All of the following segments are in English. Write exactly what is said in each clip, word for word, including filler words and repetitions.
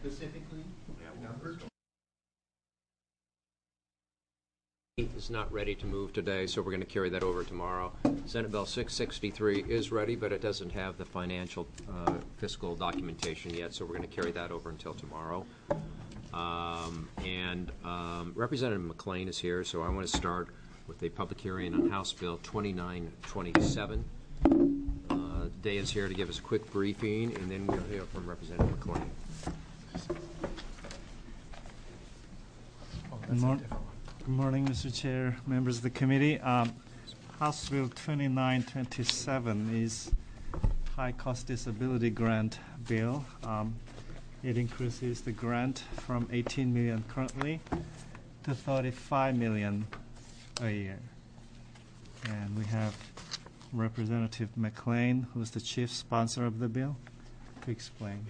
specifically numbered? Is not ready to move today, so we're going to carry that over tomorrow. Senate Bill six sixty-three is ready, but it doesn't have the financial uh, fiscal documentation yet, so we're going to carry that over until tomorrow. Um, and um, Representative McLean is here, so I want to start with a public hearing on House Bill twenty-nine twenty-seven. Uh, Day is here to give us a quick briefing, and then we'll hear from Representative McLean. Oh, that's Mor- Good morning, Mister Chair, members of the committee. Um, House Bill twenty-nine twenty-seven is High Cost Disability Grant Bill. Um, it increases the grant from eighteen million dollars currently to thirty-five million dollars a year. And we have Representative McLean, who is the chief sponsor of the bill, to explain.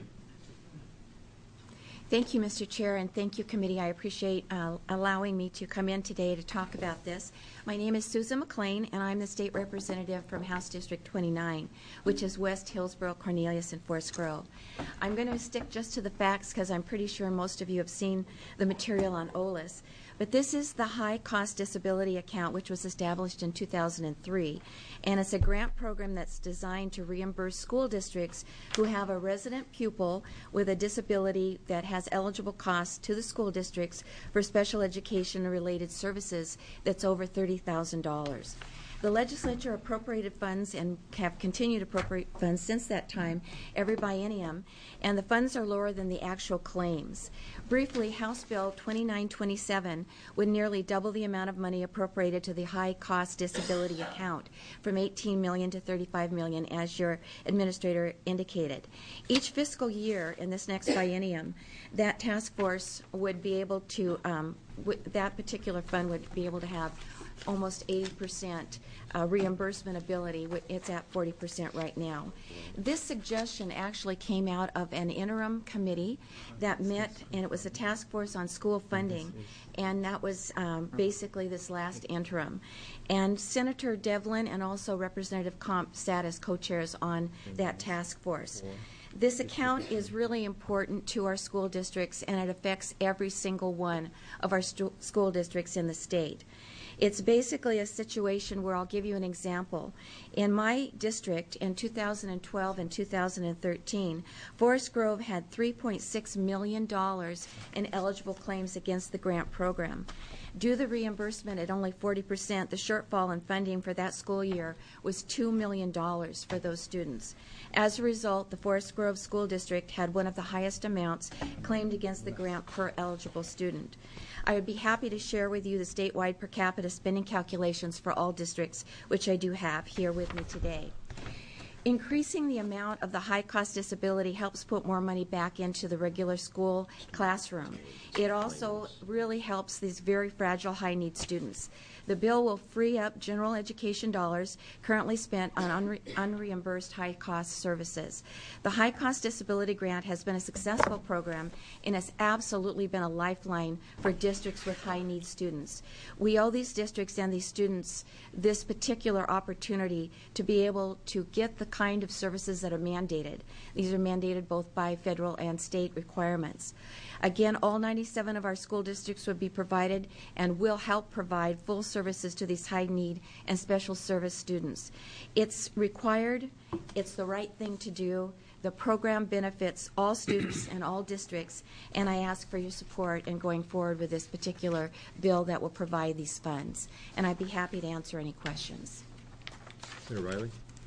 Thank you, Mister Chair, and thank you, committee. I appreciate uh, allowing me to come in today to talk about this. My name is Susan McLean, and I'm the state representative from House District twenty-nine, which is West Hillsborough, Cornelius, and Forest Grove. I'm going to stick just to the facts because I'm pretty sure most of you have seen the material on O L I S. But this is the High Cost Disability Account, which was established in two thousand three. And it's a grant program that's designed to reimburse school districts who have a resident pupil with a disability that has eligible costs to the school districts for special education and related services that's over thirty thousand dollars. The legislature appropriated funds and have continued to appropriate funds since that time, every biennium, and the funds are lower than the actual claims. Briefly, House Bill twenty-nine twenty-seven would nearly double the amount of money appropriated to the high cost disability account from eighteen million dollars to thirty-five million dollars, as your administrator indicated. Each fiscal year in this next biennium, that task force would be able to, um, w- that particular fund would be able to have almost eighty percent uh, reimbursement ability. It's at forty percent right now. This suggestion actually came out of an interim committee that met, and it was a task force on school funding, and that was um, basically this last interim. And Senator Devlin and also Representative Comp sat as co-chairs on that task force. This account is really important to our school districts, and it affects every single one of our stu- school districts in the state. It's basically a situation where I'll give you an example. In my district in two thousand twelve and two thousand thirteen, Forest Grove had three point six million dollars in eligible claims against the grant program. Due to the reimbursement at only forty percent, the shortfall in funding for that school year was two million dollars for those students. As a result, the Forest Grove School District had one of the highest amounts claimed against the grant per eligible student. I would be happy to share with you the statewide per capita spending calculations for all districts, which I do have here with me today. Increasing the amount of the high-cost disability helps put more money back into the regular school classroom. It also really helps these very fragile high-need students. The bill will free up general education dollars currently spent on unre- unreimbursed high-cost services. The high-cost disability grant has been a successful program and has absolutely been a lifeline for districts with high-need students. We owe these districts and these students this particular opportunity to be able to get the kind of services that are mandated. These are mandated both by federal and state requirements. Again, all ninety-seven of our school districts would be provided and will help provide full services to these high need and special service students. It's required, it's the right thing to do. The program benefits all students and all districts, and I ask for your support in going forward with this particular bill that will provide these funds. And I'd be happy to answer any questions. Senator Riley?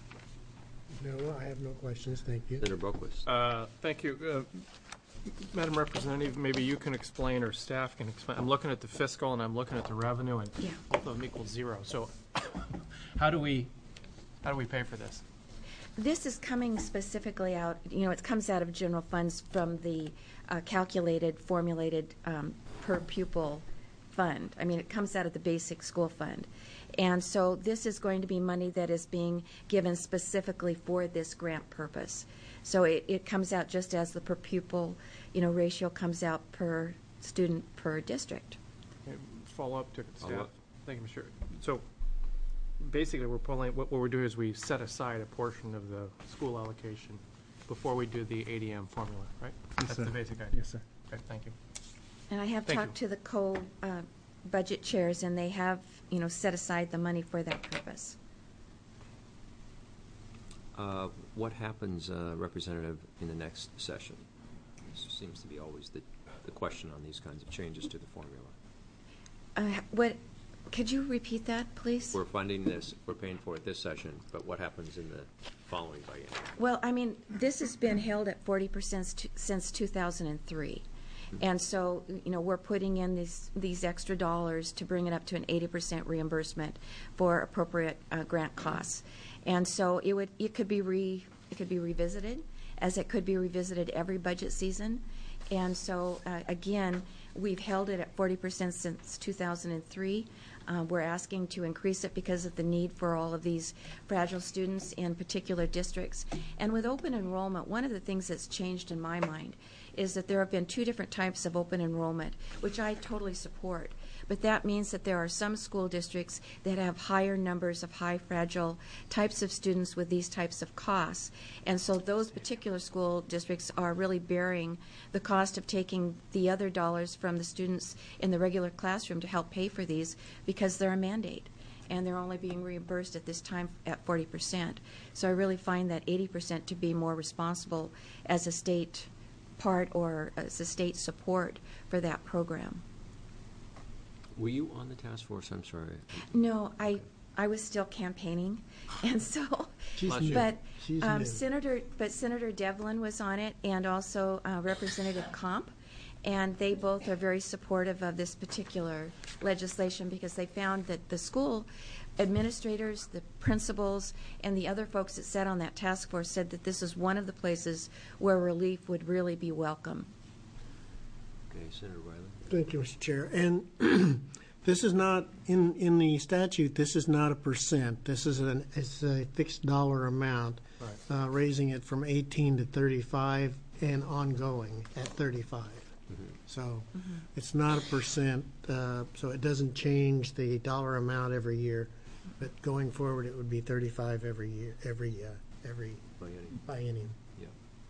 No, I have no questions. Thank you. Senator Boquist? Uh, thank you. Uh, Madam Representative, maybe you can explain or staff can explain. I'm looking at the fiscal and I'm looking at the revenue, and Yeah. both of them equal zero. So how do we how do we pay for this? This is coming specifically out, you know, it comes out of general funds from the uh, calculated, formulated um, per pupil fund. I mean, it comes out of the basic school fund. And so this is going to be money that is being given specifically for this grant purpose. So it, it comes out just as the per pupil, you know, ratio comes out per student per district. Okay, follow up to staff. Follow up. Thank you, Mister So basically, we're pulling. What, what we're doing is we set aside a portion of the school allocation before we do the A D M formula, right? Yes, That's sir. the basic idea. Yes, sir. Okay, thank you. And I have Thank talked you. to the co-budget chairs, and they have, you know, set aside the money for that purpose. Uh, What happens, uh, Representative, in the next session? This seems to be always the, the question on these kinds of changes to the formula. Uh, What, could you repeat that, please? We're funding this, we're paying for it this session, but what happens in the following biennium? Well, I mean, this has been held at forty percent since two thousand three. And so, you know, we're putting in these, these extra dollars to bring it up to an eighty percent reimbursement for appropriate uh, grant costs. And so it would, it could be re, it could be revisited, as it could be revisited every budget season. And so, uh, again, we've held it at forty percent since two thousand three. Uh, we're asking to increase it because of the need for all of these fragile students in particular districts. And with open enrollment, one of the things that's changed in my mind is that there have been two different types of open enrollment, which I totally support. But that means that there are some school districts that have higher numbers of high fragile types of students with these types of costs. And so those particular school districts are really bearing the cost of taking the other dollars from the students in the regular classroom to help pay for these because they're a mandate. And they're only being reimbursed at this time at forty percent. So I really find that eighty percent to be more responsible as a state part or as a state support for that program. Were you on the task force? I'm sorry. No, I, I was still campaigning, and so, She's Bless new. you. but She's um, new. Senator, but Senator Devlin was on it, and also uh, Representative Comp, and they both are very supportive of this particular legislation because they found that the school administrators, the principals, and the other folks that sat on that task force said that this is one of the places where relief would really be welcome. Okay, Senator Riley. Thank you, Mister Chair. And this is not, in, in the statute, this is not a percent. This is an, it's a fixed dollar amount, Right. uh, raising it from eighteen to thirty-five and ongoing at thirty-five. So it's not a percent, uh, so it doesn't change the dollar amount every year. But going forward, it would be thirty-five every year, every, uh, every Biennium. biennium. Yeah.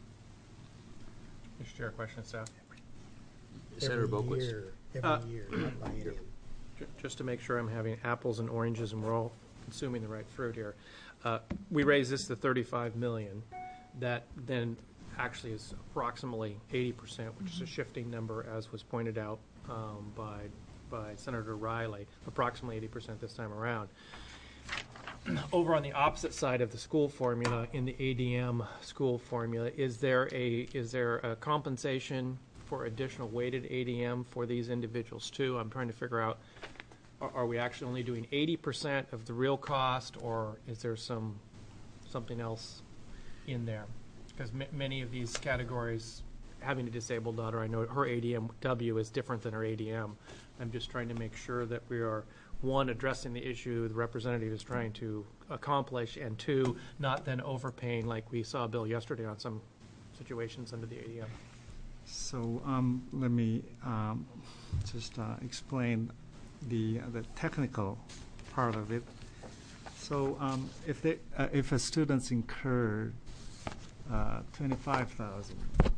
Mister Chair, question of staff. Senator Every Boquist. year, Uh, Every year, not biennium. Ju- Just to make sure I'm having apples and oranges and we're all consuming the right fruit here. Uh, We raised this to thirty-five million. That then actually is approximately eighty percent, which is a shifting number, as was pointed out um, by, by Senator Riley, approximately eighty percent this time around. Over on the opposite side of the school formula, in the A D M school formula, is there a, is there a compensation for additional weighted A D M for these individuals too? I'm trying to figure out, are, are we actually only doing eighty percent of the real cost, or is there some, something else in there? Because m- many of these categories, having a disabled daughter, I know her A D M W is different than her A D M. I'm just trying to make sure that we are, one, addressing the issue the representative is trying to accomplish, and two, not then overpaying like we saw a bill yesterday on some situations under the A D M. So um, let me um, just uh, explain the the technical part of it. So um, if they uh, if a student's incurred uh, twenty-five thousand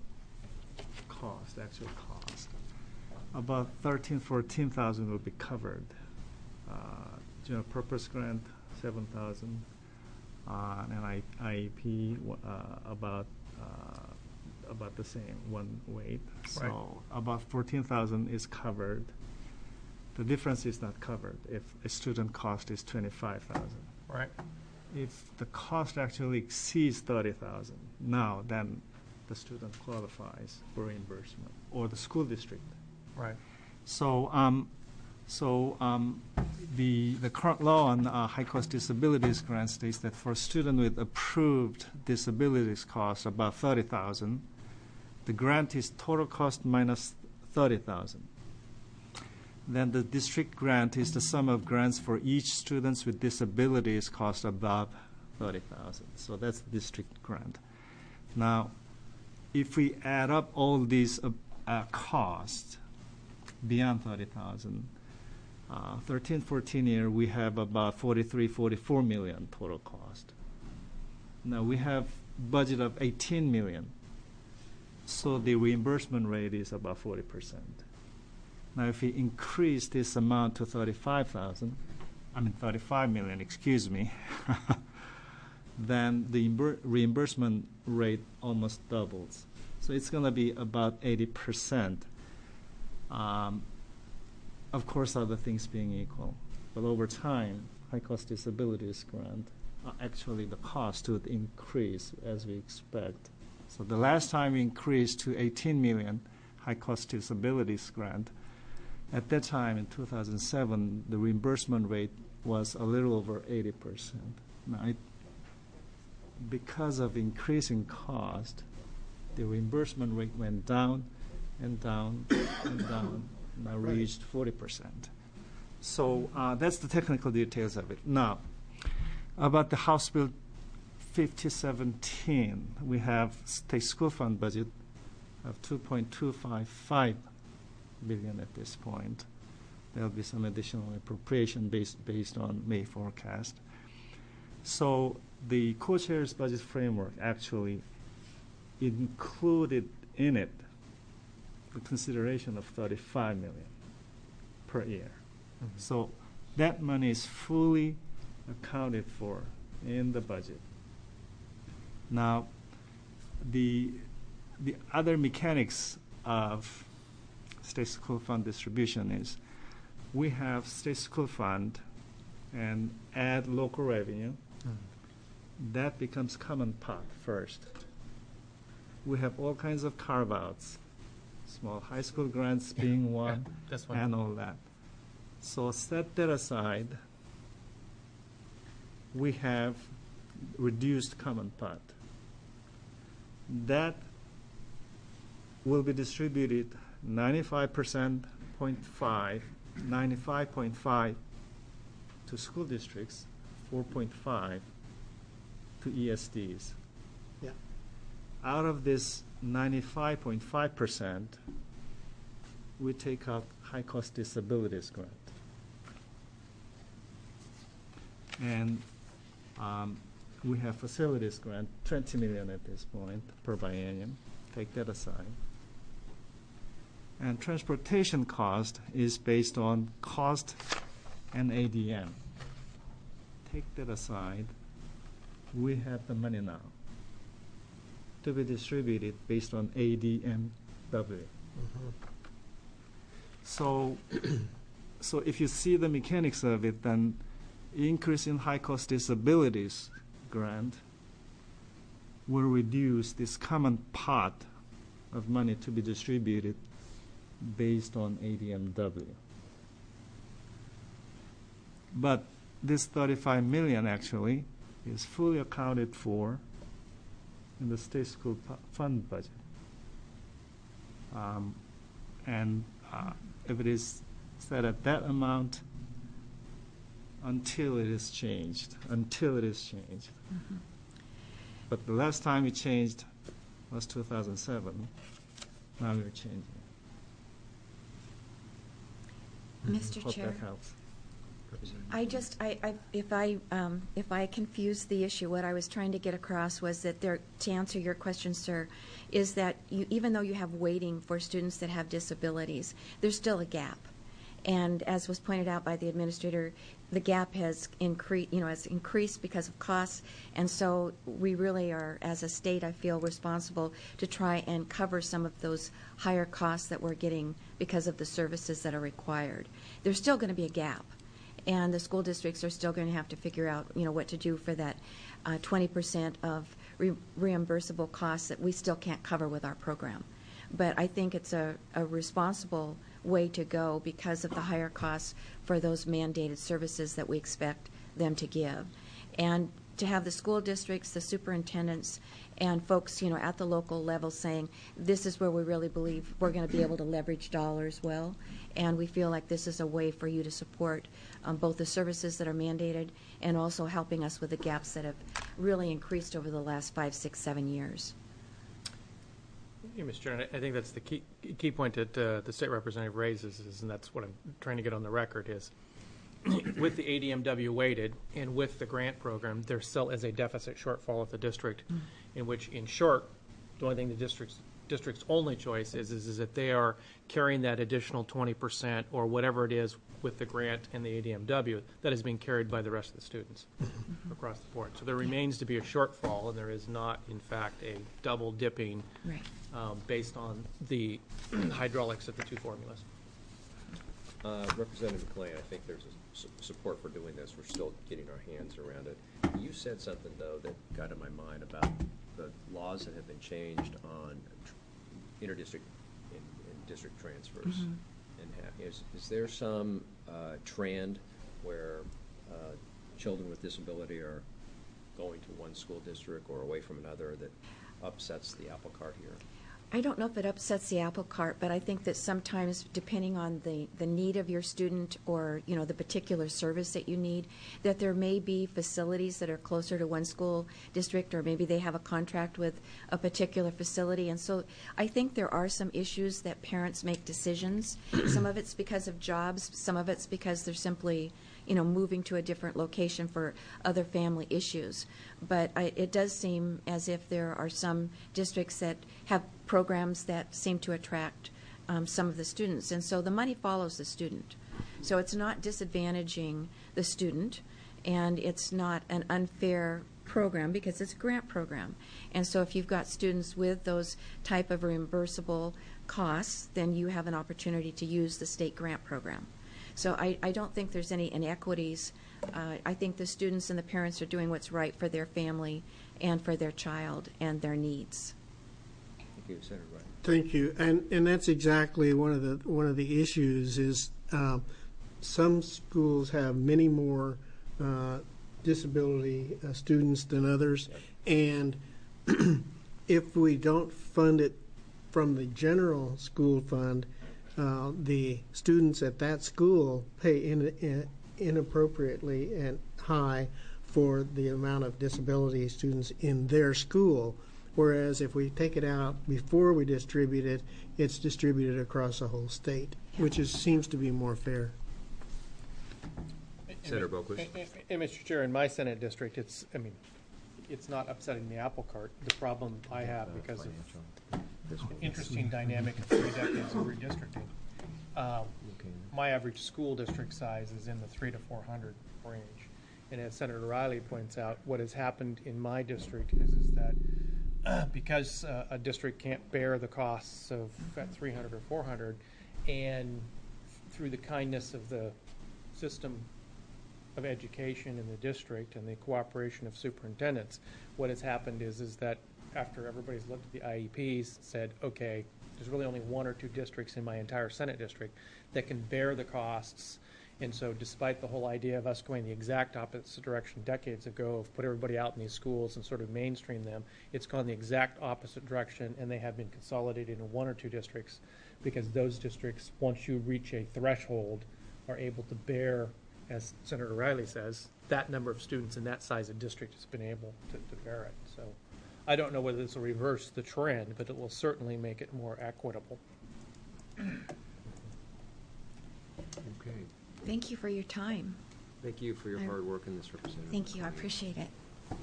cost, actual cost, about thirteen, fourteen thousand will be covered. Uh, general purpose grant seven thousand, uh, and I, I E P uh, about. Uh, about the same, one weight. So Right. about fourteen thousand is covered. The difference is not covered if a student cost is twenty-five thousand. Right. If the cost actually exceeds thirty thousand, now then the student qualifies for reimbursement, or the school district. Right. So, um, so um, the the current law on uh, high cost disabilities grant states that for a student with approved disabilities cost about thirty thousand, the grant is total cost minus thirty thousand. Then the district grant is the sum of grants for each students with disabilities cost above thirty thousand. So that's the district grant. Now, if we add up all these uh, uh, costs beyond thirty thousand, uh, thirteen, fourteen year, we have about forty-three, forty-four million total cost. Now we have budget of eighteen million. So the reimbursement rate is about forty percent. Now, if we increase this amount to thirty-five thousand, I mean thirty-five million, excuse me, then the imbur- reimbursement rate almost doubles. So it's going to be about eighty percent. Um, of course, other things being equal. But over time, high-cost disabilities grant, uh, actually the cost would increase as we expect. So the last time we increased to eighteen million high-cost disabilities grant, at that time in two thousand seven, the reimbursement rate was a little over eighty percent. Now, it, because of increasing cost, the reimbursement rate went down and down and down, now reached forty percent. So uh, that's the technical details of it. Now, about the House Bill fifty seventeen, we have state school fund budget of two point two five five billion at this point. There'll be some additional appropriation based based on May forecast. So the co-chair's budget framework actually included in it the consideration of thirty-five million per year. Mm-hmm. So that money is fully accounted for in the budget. Now, the the other mechanics of state school fund distribution is we have state school fund and add local revenue. Mm. That becomes common pot first. We have all kinds of carve-outs, small high school grants yeah. being one, yeah, that's one. And all that. So set that aside. We have reduced common pot. That will be distributed ninety-five percent, zero point five, ninety-five point five to school districts, four point five to E S Ds. Yeah. Out of this ninety-five point five percent, we take out high-cost disabilities grant. And um, we have facilities grant, twenty million at this point per biennium. Take that aside. And transportation cost is based on cost and A D M. Take that aside. We have the money now to be distributed based on A D M W. Mm-hmm. So, so if you see the mechanics of it, then increase in high-cost disabilities grant will reduce this common pot of money to be distributed based on A D M W. But this thirty-five million actually is fully accounted for in the state school pu- fund budget. Um, and uh, if it is set at that amount, until it is changed, until it is changed. Mm-hmm. But the last time it changed was two thousand seven. Now we're changing. Mister Hope Chair, that helps. I just, I, I, if I, um, if I confused the issue, what I was trying to get across was that there, to answer your question, sir, is that you, even though you have weighting for students that have disabilities, there's still a gap. And as was pointed out by the administrator, the gap has increased, you know, has increased because of costs. And so we really are, as a state, I feel responsible to try and cover some of those higher costs that we're getting because of the services that are required. There's still going to be a gap. And the school districts are still going to have to figure out, you know, what to do for that uh, twenty percent of re- reimbursable costs that we still can't cover with our program. But I think it's a, a responsible way to go because of the higher costs for those mandated services that we expect them to give. And to have the school districts, the superintendents, and folks, you know, at the local level saying, this is where we really believe we're going to be able to leverage dollars well. And we feel like this is a way for you to support um, both the services that are mandated and also helping us with the gaps that have really increased over the last five, six, seven years. Yeah, Mister Chairman, I think that's the key key point that uh, the state representative raises, is, and that's what I'm trying to get on the record, is with the A D M W weighted and with the grant program, there still is a deficit shortfall at the district, in which, in short, the only thing the district's district's only choice is, is is that they are carrying that additional twenty percent or whatever it is with the grant and the A D M W that is being carried by the rest of the students across the board. So there remains to be a shortfall, and there is not, in fact, a double dipping Right. um, based on the hydraulics of the two formulas. Uh, Representative McLean, I think there's a su- support for doing this. We're still getting our hands around it. You said something, though, that got in my mind about the laws that have been changed on tr- interdistrict and, and district transfers. Mhm. And ha- is, is there some uh, trend where uh, children with disability are going to one school district or away from another that upsets the apple cart here? I don't know if it upsets the apple cart, but I think that sometimes, depending on the, the need of your student or, you know, the particular service that you need, that there may be facilities that are closer to one school district, or maybe they have a contract with a particular facility. And so I think there are some issues that parents make decisions. Some of it's because of jobs, some of it's because they're simply, you know, moving to a different location for other family issues. But I, it does seem as if there are some districts that have programs that seem to attract um, some of the students. And so the money follows the student. So it's not disadvantaging the student, and it's not an unfair program because it's a grant program. And so if you've got students with those type of reimbursable costs, then you have an opportunity to use the state grant program. So I, I don't think there's any inequities. Uh, I think the students and the parents are doing what's right for their family and for their child and their needs. Thank you, Senator Wright. Thank you, and and that's exactly one of the one of the issues is uh, some schools have many more uh, disability uh, students than others, and if we don't fund it from the general school fund, uh, the students at that school pay in, in, inappropriately and high for the amount of disability students in their school. Whereas if we take it out before we distribute it, it's distributed across the whole state, which is, seems to be more fair. Senator Boquist. And, and, and Mister Chair, in my Senate district, it's, I mean, it's not upsetting the apple cart. The problem I have because of an interesting dynamic of three decades of redistricting. Um, my average school district size is in the three to four hundred range. And as Senator Riley points out, what has happened in my district is, is that because uh, a district can't bear the costs of at three hundred or four hundred, and through the kindness of the system of education in the district and the cooperation of superintendents, what has happened is is that after everybody's looked at the I E Ps, said, okay, there's really only one or two districts in my entire Senate district that can bear the costs. And so despite the whole idea of us going the exact opposite direction decades ago of put everybody out in these schools and sort of mainstream them, it's gone the exact opposite direction, and they have been consolidated in one or two districts because those districts, once you reach a threshold, are able to bear, as Senator Riley says, that number of students in that size of district has been able to, to bear it. So I don't know whether this will reverse the trend, but it will certainly make it more equitable. Okay. Thank you for your time. Thank you for your I- hard work in this, Representative. Thank you. I appreciate it.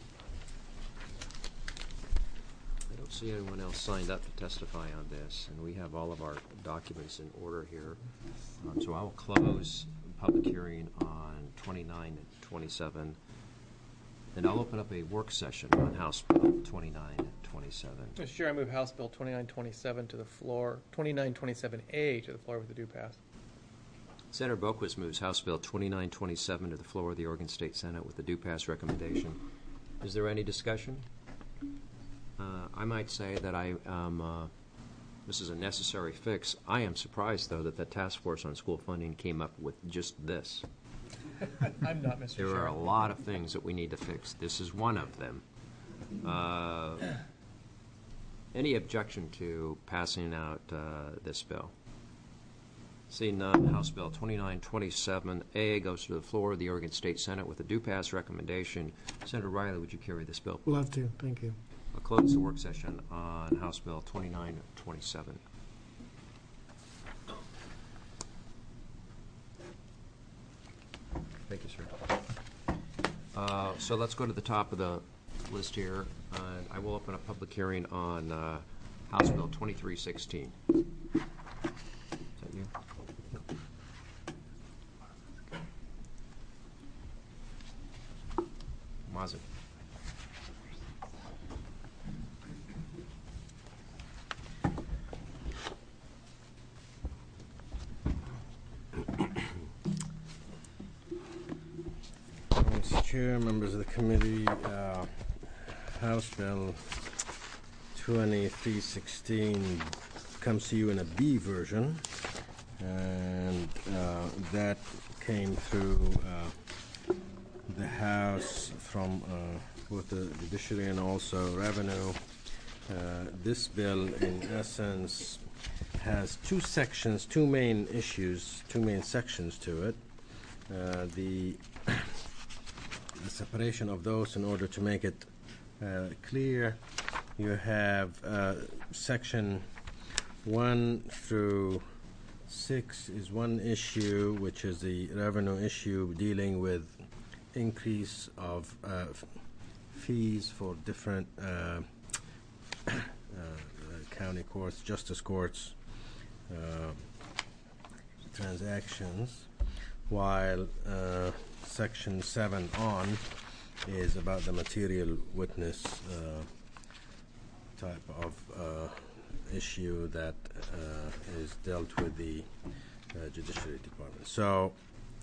I don't see anyone else signed up to testify on this, and we have all of our documents in order here. Um, So I will close the public hearing on twenty-nine and twenty-seven, and I'll open up a work session on House Bill twenty-nine and twenty-seven. Mister Chair, I move House Bill twenty-nine twenty-seven to the floor, twenty-nine twenty-seven A to the floor with a due pass. Senator Boquist moves House Bill twenty-nine twenty-seven to the floor of the Oregon State Senate with a due pass recommendation. Is there any discussion? Uh, I might say that I, um, uh, this is a necessary fix. I am surprised, though, that the task force on school funding came up with just this. I'm not, Mister Chair. There are a lot of things that we need to fix. This is one of them. Uh, any objection to passing out uh, this bill? Seeing none, House Bill twenty-nine twenty-seven A goes to the floor of the Oregon State Senate with a due pass recommendation. Senator Riley, would you carry this bill? Love to. Thank you. I'll close the work session on House Bill twenty-nine twenty-seven. sir. Uh, So let's go to the top of the list here. Uh, I will open a public hearing on uh, House Bill twenty-three sixteen. Is that you? Mazen. Mister Chair, members of the committee, uh, House Bill twenty-three sixteen comes to you in a B version, and uh, that came through uh, the House from uh, both the judiciary and also revenue. Uh, this bill, in essence, has two sections, two main issues, two main sections to it. Uh, the the separation of those in order to make it uh, clear. You have uh, section one through six is one issue, which is the revenue issue dealing with increase of uh, f- fees for different uh, uh, county courts, justice courts, uh, transactions, while uh, Section seven on is about the material witness uh, type of uh, issue that uh, is dealt with the uh, Judiciary Department. So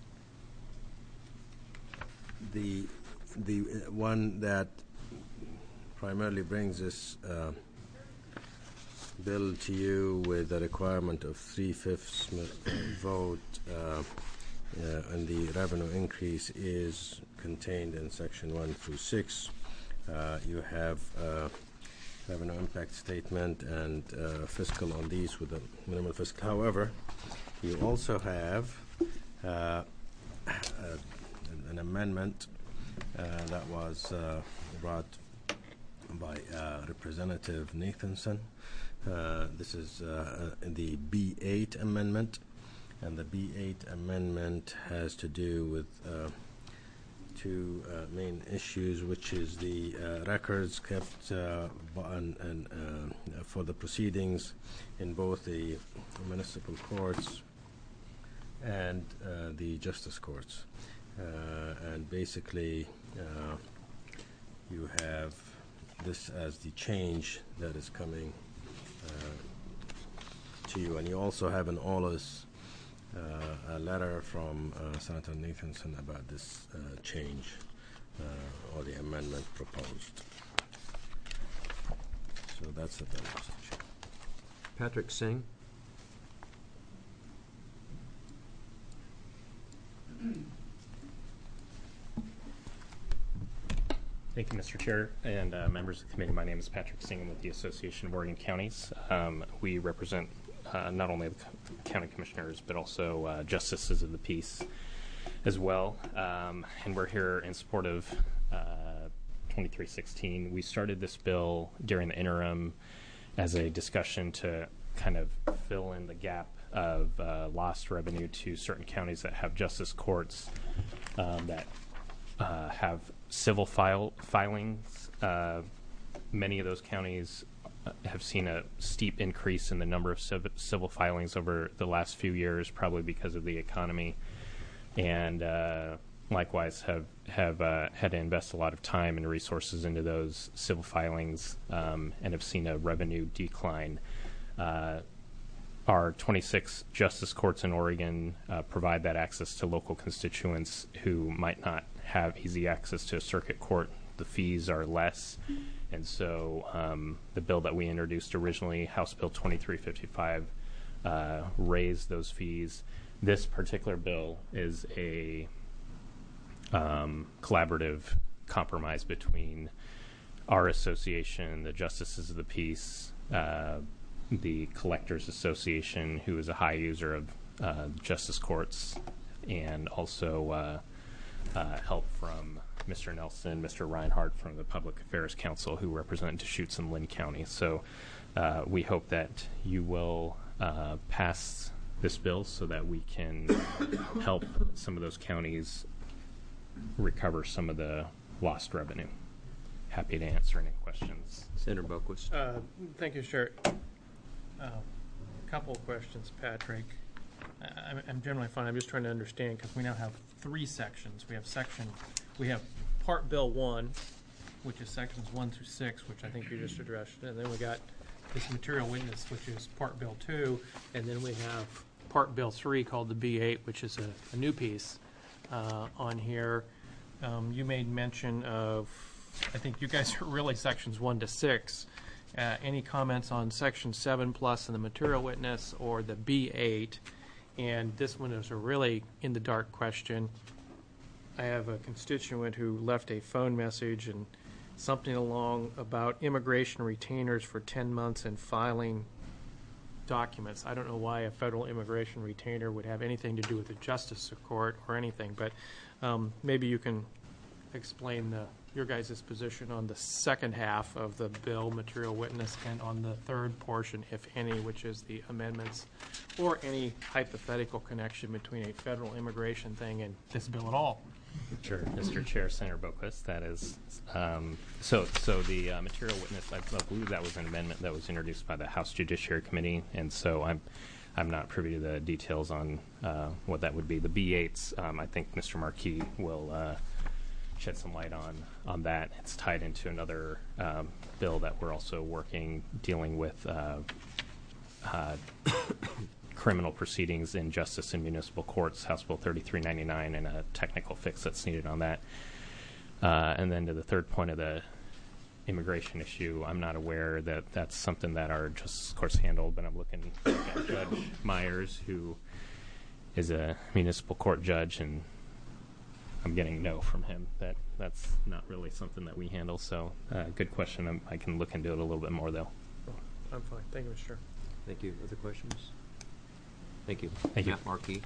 the the uh, one that primarily brings this uh, bill to you with a requirement of three-fifths vote uh, Uh, and the revenue increase is contained in section one through six. Uh, you have uh, revenue impact statement and uh, fiscal on these with a minimal fiscal. However, you also have uh, uh, an amendment uh, that was uh, brought by uh, Representative Nathanson. Uh, this is uh, the B eight amendment. And the B eight amendment has to do with uh, two uh, main issues, which is the uh, records kept uh, on, and, uh, for the proceedings in both the municipal courts and uh, the justice courts. Uh, and basically, uh, you have this as the change that is coming uh, to you. And you also have an OLAS Uh, a letter from uh, Senator Nathanson about this uh, change uh, or the amendment proposed. So that's the bill, Mister Chair. Patrick Singh. Thank you, Mister Chair, and uh, members of the committee. My name is Patrick Singh. I'm with the Association of Oregon Counties. Um, we represent uh, not only the co- county commissioners, but also uh, justices of the peace as well. Um, and we're here in support of uh, twenty-three sixteen. We started this bill during the interim as a discussion to kind of fill in the gap of uh, lost revenue to certain counties that have justice courts um, that uh, have civil file filings. Uh, many of those counties uh, have seen a steep increase in the number of civ- civil filings over the last few years, probably because of the economy, and uh, likewise have have uh, had to invest a lot of time and resources into those civil filings, um, and have seen a revenue decline. Uh, Our twenty-six justice courts in Oregon uh, provide that access to local constituents who might not have easy access to a circuit court. The fees are less, and so um, the bill that we introduced originally, House Bill twenty-three fifty-five, uh, raised those fees. This particular bill is a um, collaborative compromise between our association, the Justices of the Peace, uh, the Collectors Association, who is a high user of uh, justice courts, and also uh, uh, help from Mister Nelson, Mister Reinhardt from the Public Affairs Council, who represent Deschutes and Lynn County. So uh, we hope that you will uh, pass this bill so that we can help some of those counties recover some of the lost revenue. Happy to answer any questions. Senator Boquist. Uh, Thank you, Chair. A couple of questions, Patrick. I- I'm- I'm generally fine. I'm just trying to understand because we now have three sections. We have section, we have Part Bill one, which is sections one through six, which I think you just addressed. And then we got this material witness, which is Part Bill two. And then we have Part Bill three called the B eight, which is a, a new piece uh, on here. Um, you made mention of, I think you guys are really sections one to six. Uh, any comments on section seven plus and the material witness or the B eight? And this one is a really in the dark question. I have a constituent who left a phone message and something along about immigration retainers for ten months and filing documents. I don't know why a federal immigration retainer would have anything to do with the Justice Court or anything, but um, maybe you can explain the, your guys' position on the second half of the bill, material witness, and on the third portion, if any, which is the amendments, or any hypothetical connection between a federal immigration thing and this bill at all. Sure, Mister Chair, Senator Boquist, that is, um, so so the uh, material witness, I, I believe that was an amendment that was introduced by the House Judiciary Committee, and so I'm I'm not privy to the details on uh, what that would be. The B eights, um, I think Mister Markey will uh, shed some light on on that. It's tied into another um, bill that we're also working, dealing with uh, uh, criminal proceedings in justice and municipal courts, House Bill thirty-three ninety-nine, and a technical fix that's needed on that. Uh, and then to the third point of the immigration issue, I'm not aware that that's something that our justice courts handle, but I'm looking at Judge Myers, who is a municipal court judge, and I'm getting no from him that that's not really something that we handle. So uh, good question. I'm, I can look into it a little bit more, though. I'm fine. Thank you, Mister Chair. Thank you. Other questions? Thank you. Thank you. Matt Markey.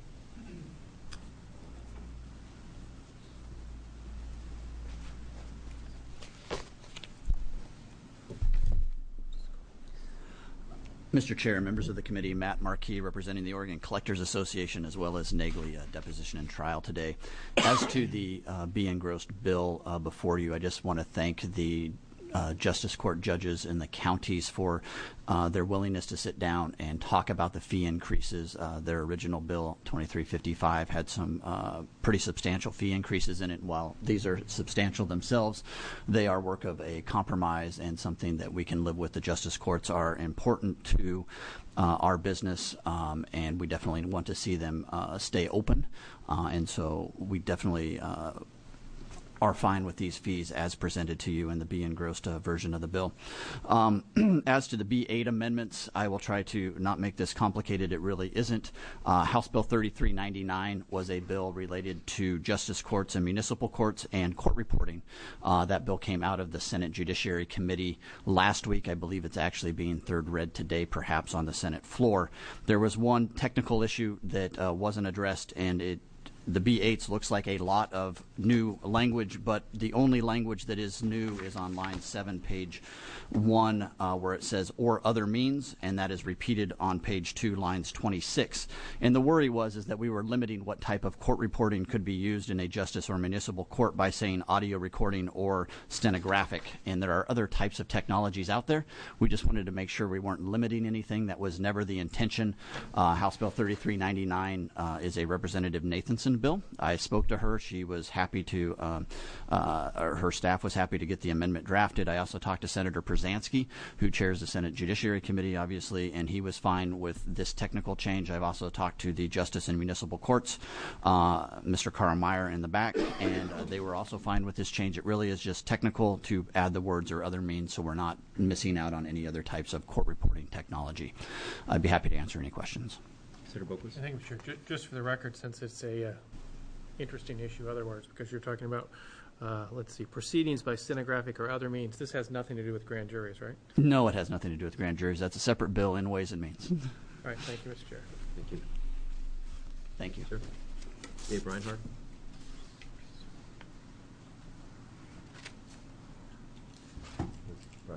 Mister Chair, members of the committee, Matt Markey representing the Oregon Collectors Association as well as Nagley, uh, deposition and trial today. As to the uh, be engrossed bill uh, before you, I just want to thank the Uh, Justice Court judges in the counties for uh, their willingness to sit down and talk about the fee increases. Uh, their original bill, twenty-three fifty-five, had some uh, pretty substantial fee increases in it. While these are substantial themselves, they are work of a compromise and something that we can live with. The Justice Courts are important to uh, our business, um, and we definitely want to see them uh, stay open. Uh, and so we definitely uh, are fine with these fees as presented to you in the be engrossed uh, version of the bill. Um, as to the B eight amendments, I will try to not make this complicated. It really isn't. Uh, House Bill thirty-three ninety-nine was a bill related to justice courts and municipal courts and court reporting. Uh, that bill came out of the Senate Judiciary Committee last week. I believe it's actually being third read today, perhaps on the Senate floor. There was one technical issue that uh, wasn't addressed, and it the B eights looks like a lot of new language, but the only language that is new is on line seven, page one, uh, where it says "or other means," and that is repeated on page two, lines twenty-six. And the worry was is that we were limiting what type of court reporting could be used in a justice or municipal court by saying audio recording or stenographic. And there are other types of technologies out there. We just wanted to make sure we weren't limiting anything. That was never the intention. Uh, House Bill thirty-three ninety-nine uh, is a Representative Nathanson bill. I spoke to her. She was happy to, um, uh, or her staff was happy to get the amendment drafted. I also talked to Senator Przansky, who chairs the Senate Judiciary Committee, obviously, and he was fine with this technical change. I've also talked to the Justice and Municipal Courts, uh, Mister Carmeyer in the back, and uh, they were also fine with this change. It really is just technical to add the words "or other means," so we're not missing out on any other types of court reporting technology. I'd be happy to answer any questions. Senator Boquist. I think, Mister Chair, ju- just for the record, since it's a uh, interesting issue otherwise, because you're talking about, uh, let's see, proceedings by stenographic or other means, this has nothing to do with grand juries, right? No, it has nothing to do with grand juries. That's a separate bill in Ways and Means. All right, thank you, Mister Chair. Thank you. Thank you. Sir. Dave Reinhardt. Brian.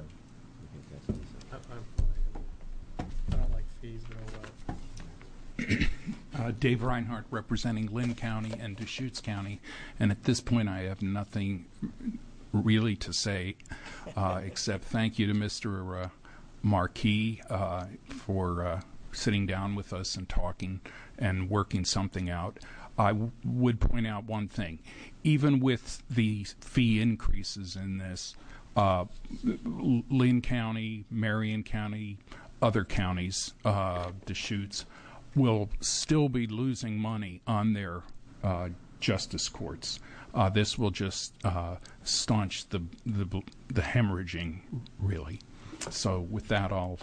I- I'm fine. I don't like fees, but oh well. Uh, Dave Reinhardt representing Lynn County and Deschutes County, and at this point I have nothing really to say uh, except thank you to Mister Uh, Marquis uh, for uh, sitting down with us and talking and working something out. I w- would point out one thing. Even with the fee increases in this, uh, Lynn County, Marion County, other counties, uh, Deschutes, will still be losing money on their uh, justice courts. Uh, this will just uh, staunch the, the the hemorrhaging, really. So with that, I'll...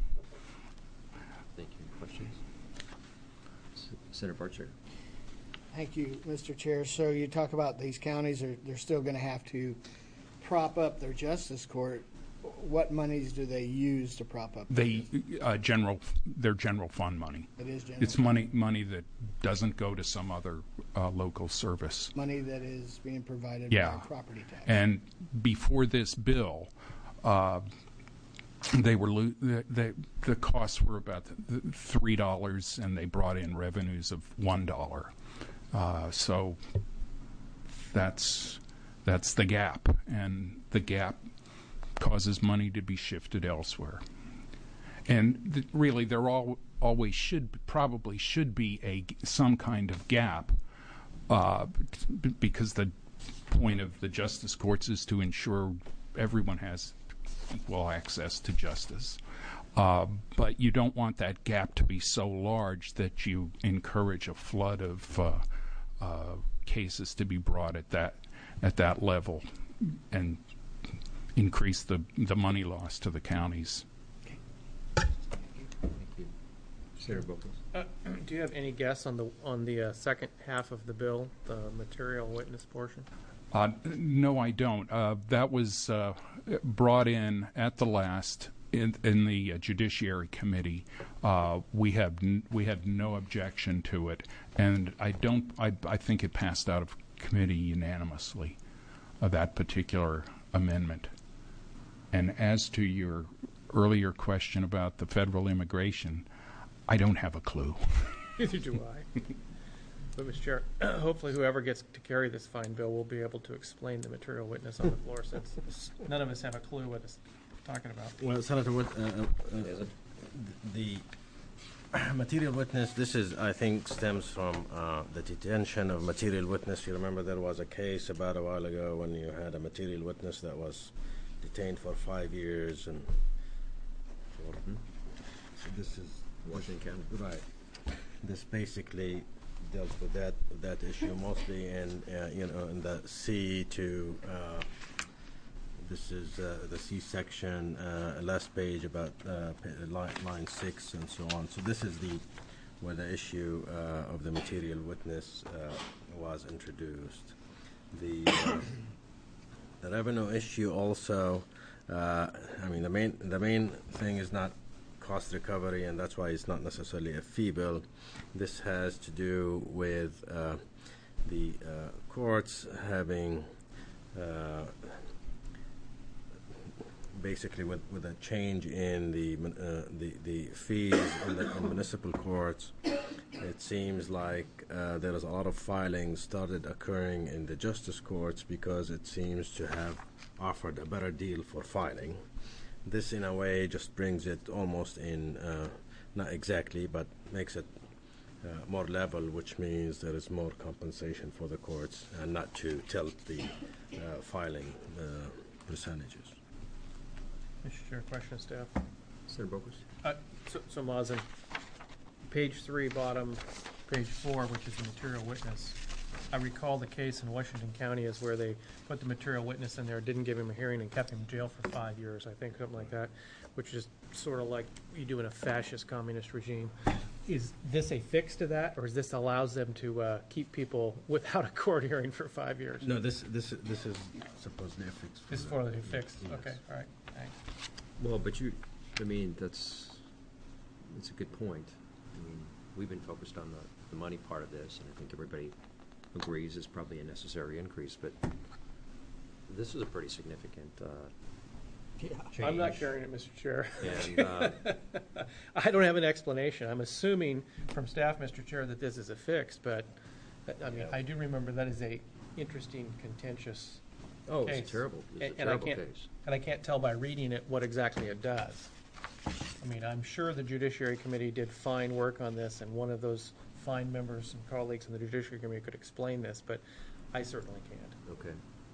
Thank you. Questions? S- Senator Barcher. Thank you, Mister Chair. So you talk about these counties are they're still going to have to prop up their justice court. What monies do they use to prop up? They uh, general their general fund money. It is general. It's money money that doesn't go to some other uh, local service. Money that is being provided Yeah. by property tax. And before this bill, uh, they were lo- the, the the costs were about three dollars, and they brought in revenues of one dollar. Uh, so that's that's the gap, and the gap causes money to be shifted elsewhere. And th- really, there all always should probably should be a some kind of gap, uh, b- because the point of the justice courts is to ensure everyone has equal access to justice. Uh, but you don't want that gap to be so large that you encourage a flood of uh, uh, cases to be brought at that at that level, and increase the the money loss to the counties. Thank you. Senator Bocas. Uh, do you have any guess on the on the uh, second half of the bill, the material witness portion? Uh, no, I don't. Uh, that was uh, brought in at the last in, in the uh, Judiciary Committee. Uh, we have n- we had no objection to it, and I don't. I, I think it passed out of committee unanimously. Uh, that particular amendment. And as to your earlier question about the federal immigration, I don't have a clue. Neither do I. But, Mister Chair, hopefully whoever gets to carry this fine bill will be able to explain the material witness on the floor, since none of us have a clue what it's talking about. Well, Senator Wood, uh, uh, Is it? the material witness, this is, I think, stems from uh, the detention of material witness. You remember there was a case about a while ago when you had a material witness that was detained for five years, and Mm-hmm. so this is Washington County. right. This basically deals with that with that issue mostly, in uh, you know, in the C to uh, this is uh, the C section, uh, last page about uh, pa- line, line six and so on. So this is the where the issue uh, of the material witness uh, was introduced. The uh, the revenue issue also. Uh, I mean, the main the main thing is not cost recovery, and that's why it's not necessarily a fee bill. This has to do with uh, the uh, courts having uh, basically with, with a change in the uh, the the fees in the in municipal courts. It seems like uh, there is a lot of filing started occurring in the justice courts because it seems to have offered a better deal for filing. This, in a way, just brings it almost in, uh, not exactly, but makes it uh, more level, which means there is more compensation for the courts and not to tilt the uh, filing uh, percentages. Mister Chair, question of staff. Senator Bocas. Uh, so, so Mazen, page three, bottom, page four, which is the material witness. I recall the case in Washington County is where they put the material witness in there, didn't give him a hearing, and kept him in jail for five years, I think, something like that, which is sort of like you do in a fascist communist regime. Is this a fix to that, or is this allows them to uh, keep people without a court hearing for five years? No, this this this is supposedly a fix. This is for the fix. Yes. Okay, all right, thanks. Well, but you, I mean, that's, that's a good point. I mean, we've been focused on the, the money part of this, and I think everybody agrees it's probably a necessary increase, but this is a pretty significant uh, change. I'm not carrying it, Mister Chair. And, uh, I don't have an explanation. I'm assuming from staff, Mister Chair, that this is a fix, but, uh, I mean, I do remember that is a interesting, contentious oh, case. it's terrible. It's And- a and I terrible can't- case. And I can't tell by reading it what exactly it does. I mean, I'm sure the Judiciary Committee did fine work on this, and one of those fine members and colleagues in the Judiciary Committee could explain this, but I certainly can't. Okay.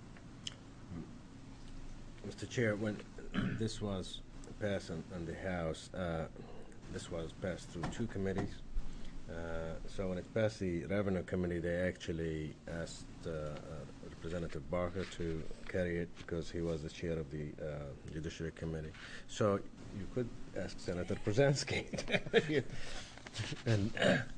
Mister Chair, when this was passed on, on the House, uh, this was passed through two committees. Uh, so when it passed the Revenue Committee, they actually asked uh, uh, Representative Barker to carry it because he was the chair of the uh, Judiciary Committee. So you could ask Senator Brzezinski. and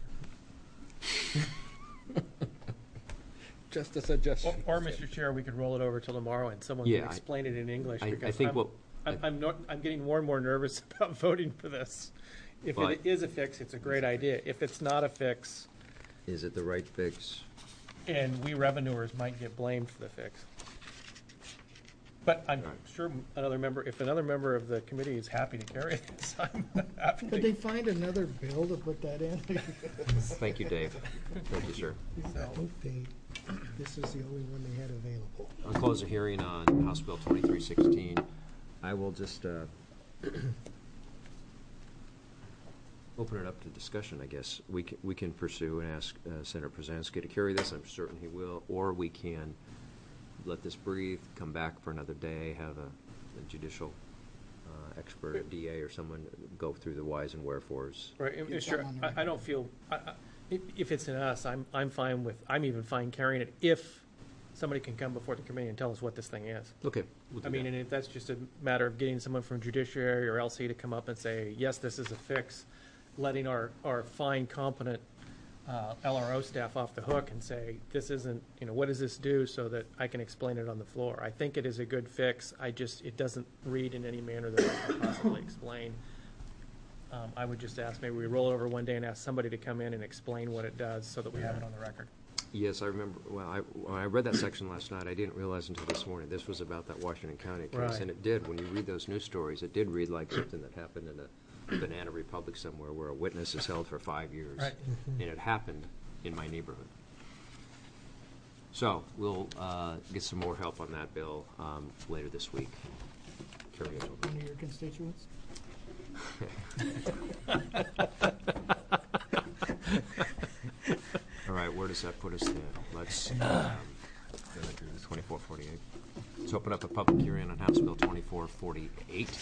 just a suggestion. Or, or, Mister Chair, we could roll it over till tomorrow and someone Yeah, can I- explain it in English. I- I because think I'm, what- I'm, I'm, not, I'm getting more and more nervous about voting for this. If Well, it is a fix, it's a great idea. If it's not a fix, Is it the right fix? and we revenuers might get blamed for the fix. But I'm Right. sure another member, if another member of the committee is happy to carry this, I'm happy Could to. they find another bill to put that in? Thank you, Dave. Thank you, sir. I think they, this is the only one they had available. I'll close the hearing on House Bill twenty-three sixteen. I will just uh, open it up to discussion, I guess. We can, we can pursue and ask uh, Senator Brzezinski to carry this. I'm certain he will. Or we can let this breathe, come back for another day, have a, a judicial uh, expert, a D A or someone go through the whys and wherefores. Right, and Get Mister that on the I, I don't feel, I, I, if, if it's in us, I'm, I'm fine with, I'm even fine carrying it if somebody can come before the committee and tell us what this thing is. Okay. We'll do I mean, that. and if that's just a matter of getting someone from Judiciary or L C to come up and say, yes, this is a fix, letting our, our fine, competent uh, L R O staff off the hook and say, this isn't, you know, what does this do, so that I can explain it on the floor. I think it is a good fix. I just, it doesn't read in any manner that I can possibly explain. Um, I would just ask, maybe we roll it over one day and ask somebody to come in and explain what it does so that we have it on the record. Yes, I remember, well, I, when I read that section last night, I didn't realize until this morning, this was about that Washington County case. Right. And it did, when you read those news stories, it did read like something that happened in a banana republic somewhere where a witness is held for five years. Right. And it happened in my neighborhood. So, we'll uh, get some more help on that bill um, later this week. Carry it over. One of your constituents? All right, where does that put us then? Let's, um, twenty-four forty-eight. Let's open up a public hearing on House Bill twenty-four forty-eight.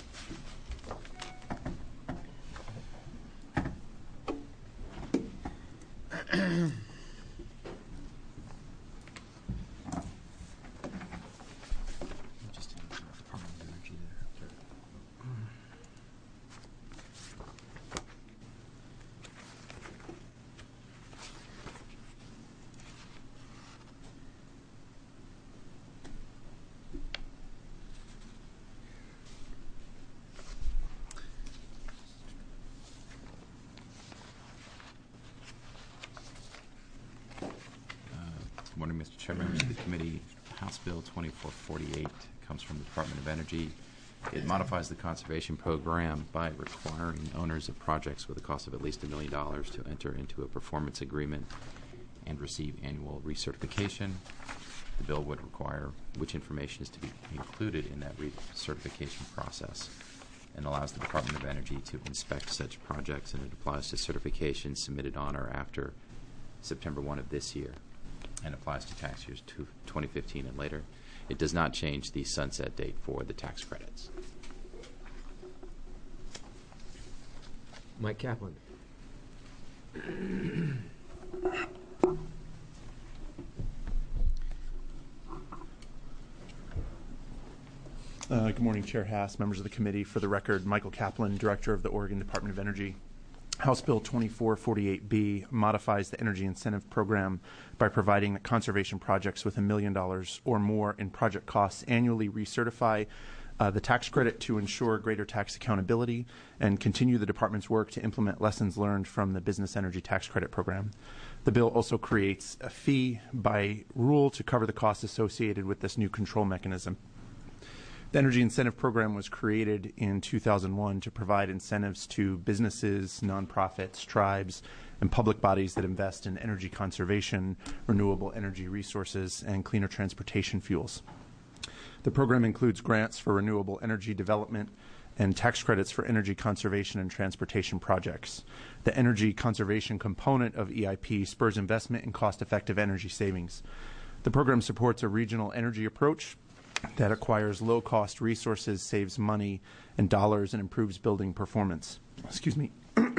Good morning, Mister Chair, members of the committee. House Bill twenty-four forty-eight comes from the Department of Energy. It modifies the conservation program by requiring owners of projects with a cost of at least a million dollars to enter into a performance agreement and receive annual recertification. The bill would require which information is to be included in that recertification process and allows the Department of Energy to inspect such projects, and it applies to certifications submitted on or after September first of this year, and applies to tax years to twenty fifteen and later. It does not change the sunset date for the tax credits. Mike Kaplan. Uh, good morning, Chair Haas, members of the committee. For the record, Michael Kaplan, Director of the Oregon Department of Energy. House Bill twenty-four forty-eight B modifies the Energy Incentive Program by providing that conservation projects with a million dollars or more in project costs annually recertify uh, the tax credit to ensure greater tax accountability and continue the department's work to implement lessons learned from the Business Energy Tax Credit Program. The bill also creates a fee by rule to cover the costs associated with this new control mechanism. The Energy Incentive Program was created in two thousand one to provide incentives to businesses, nonprofits, tribes, and public bodies that invest in energy conservation, renewable energy resources, and cleaner transportation fuels. The program includes grants for renewable energy development and tax credits for energy conservation and transportation projects. The energy conservation component of E I P spurs investment in cost-effective energy savings. The program supports a regional energy approach that acquires low-cost resources, saves money and dollars, and improves building performance. Excuse me.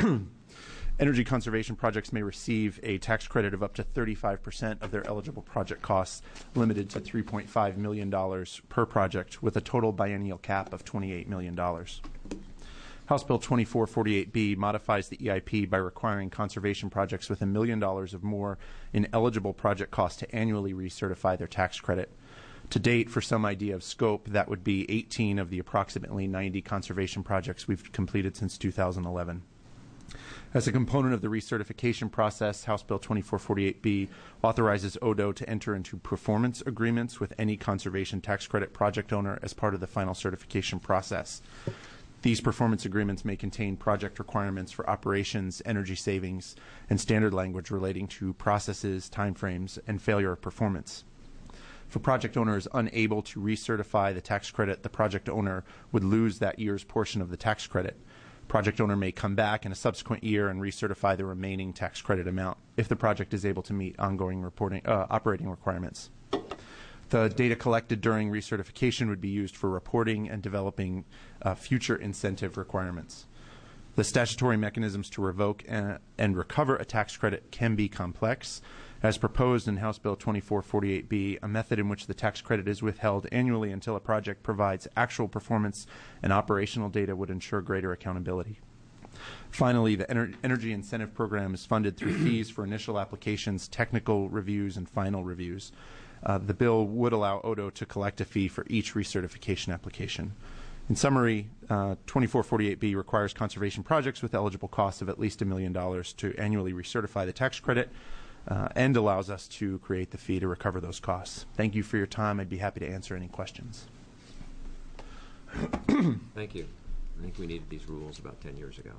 Energy conservation projects may receive a tax credit of up to thirty-five percent of their eligible project costs, limited to three point five million dollars per project, with a total biennial cap of twenty-eight million dollars. House Bill twenty-four forty-eight B modifies the E I P by requiring conservation projects with a million dollars or more in eligible project costs to annually recertify their tax credit. To date, for some idea of scope, that would be eighteen of the approximately ninety conservation projects we've completed since two thousand eleven. As a component of the recertification process, House Bill twenty-four forty-eight B authorizes O D O to enter into performance agreements with any conservation tax credit project owner as part of the final certification process. These performance agreements may contain project requirements for operations, energy savings, and standard language relating to processes, timeframes, and failure of performance. If a project owner is unable to recertify the tax credit, the project owner would lose that year's portion of the tax credit. Project owner may come back in a subsequent year and recertify the remaining tax credit amount if the project is able to meet ongoing reporting, uh, operating requirements. The data collected during recertification would be used for reporting and developing uh, future incentive requirements. The statutory mechanisms to revoke and, and recover a tax credit can be complex. As proposed in House Bill twenty-four forty-eight B, a method in which the tax credit is withheld annually until a project provides actual performance and operational data would ensure greater accountability. Finally, the Ener- Energy Incentive Program is funded through fees for initial applications, technical reviews, and final reviews. Uh, the bill would allow O D O to collect a fee for each recertification application. In summary, uh, twenty-four forty-eight B requires conservation projects with eligible costs of at least a million dollars to annually recertify the tax credit, uh, and allows us to create the fee to recover those costs. Thank you for your time. I'd be happy to answer any questions. Thank you. I think we needed these rules about ten years ago.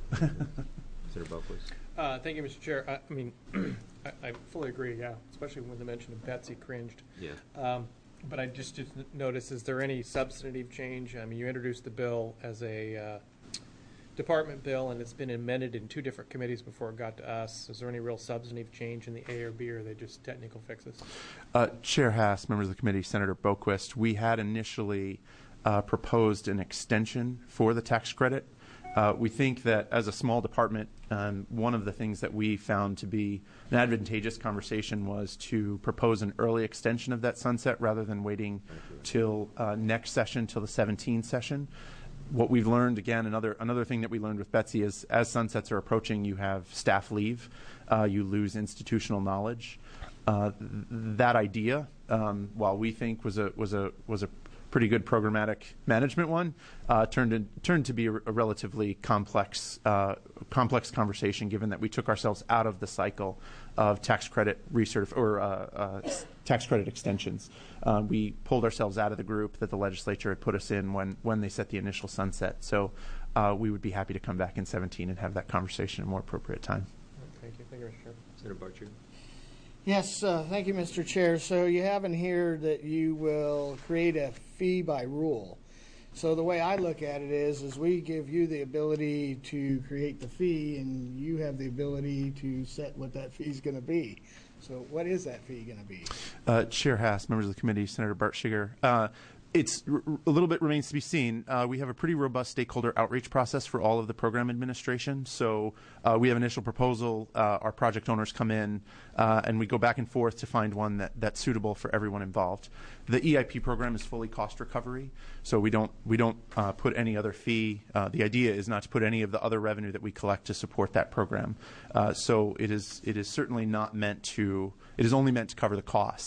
Senator Boquist. Uh, thank you, Mister Chair. I, I mean, I, I fully agree, yeah, especially when the mention of Betsy cringed. Yeah. Um, but I just, just noticed, is there any substantive change? I mean, you introduced the bill as a uh, department bill, and it's been amended in two different committees before it got to us. Is there any real substantive change in the A or B, or are they just technical fixes? Uh, Chair Haas, members of the committee, Senator Boquist, we had initially uh, proposed an extension for the tax credit. Uh, we think that as a small department, um, one of the things that we found to be an advantageous conversation was to propose an early extension of that sunset rather than waiting till uh, next session, till the seventeenth session. What we've learned, again, another another thing that we learned with Betsy is as sunsets are approaching, you have staff leave, uh, you lose institutional knowledge. Uh, th- that idea, um, while we think was a was a was a pretty good programmatic management one, uh, turned in, turned to be a, a relatively complex uh, complex conversation, given that we took ourselves out of the cycle of tax credit recertif- or uh, uh, tax credit extensions. Uh, we pulled ourselves out of the group that the legislature had put us in when when they set the initial sunset. So uh, we would be happy to come back in seventeen and have that conversation at a more appropriate time. Thank you. Thank you, Mister Chair. Senator Barcher. Yes, uh, thank you, Mister Chair. So you have in here that you will create a fee by rule. So the way I look at it is, is we give you the ability to create the fee, and you have the ability to set what that fee is going to be. So what is that fee going to be? Uh, Chair Haas, members of the committee, Senator Bart Shiger. Uh, It's r- a little bit remains to be seen. Uh, we have a pretty robust stakeholder outreach process for all of the program administration. So uh, we have initial proposal. Uh, our project owners come in, uh, and we go back and forth to find one that, that's suitable for everyone involved. The E I P program is fully cost recovery, so we don't we don't uh, put any other fee. Uh, the idea is not to put any of the other revenue that we collect to support that program. Uh, so it is it is certainly not meant to. It is only meant to cover the costs.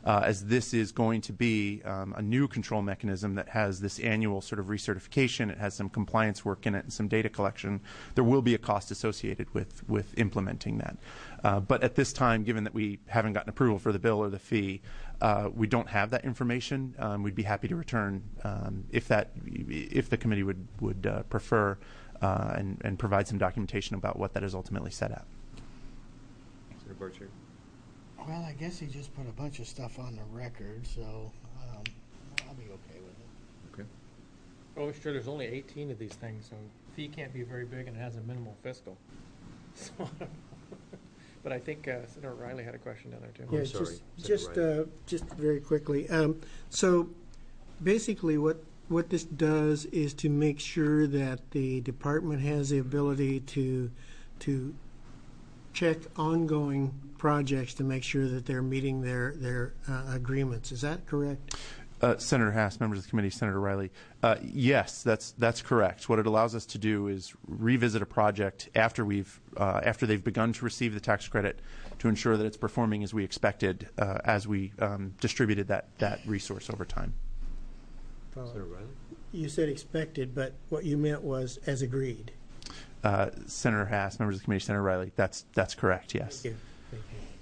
uh, as this is going to be um, a new control mechanism that has this annual sort of recertification, it has some compliance work in it and some data collection, there will be a cost associated with, with implementing that. Uh, but at this time, given that we haven't gotten approval for the bill or the fee, uh, we don't have that information. Um, we'd be happy to return um, if that, if the committee would, would uh, prefer uh, and, and provide some documentation about what that is ultimately set at. Senator Berkshire. Well, I guess he just put a bunch of stuff on the record, so um, I'll be okay with it. Okay. Oh, sure, there's only eighteen of these things, so fee can't be very big and it has a minimal fiscal. So, but I think uh, Senator Riley had a question down there, too. Yeah, I'm sorry, just, Senator just, Riley. uh, just very quickly. Um, so basically what, what this does is to make sure that the department has the ability to, to check ongoing projects to make sure that they're meeting their, their uh, agreements. Is that correct? Uh, Senator Hass, members of the committee, Senator Riley. Uh, yes, that's that's correct. What it allows us to do is revisit a project after we've uh, after they've begun to receive the tax credit, to ensure that it's performing as we expected uh, as we um, distributed that that resource over time. Senator Riley. You said expected, but what you meant was as agreed. Uh, Senator Hass, members of the committee, Senator Riley. That's that's correct. Yes. Thank you. Thank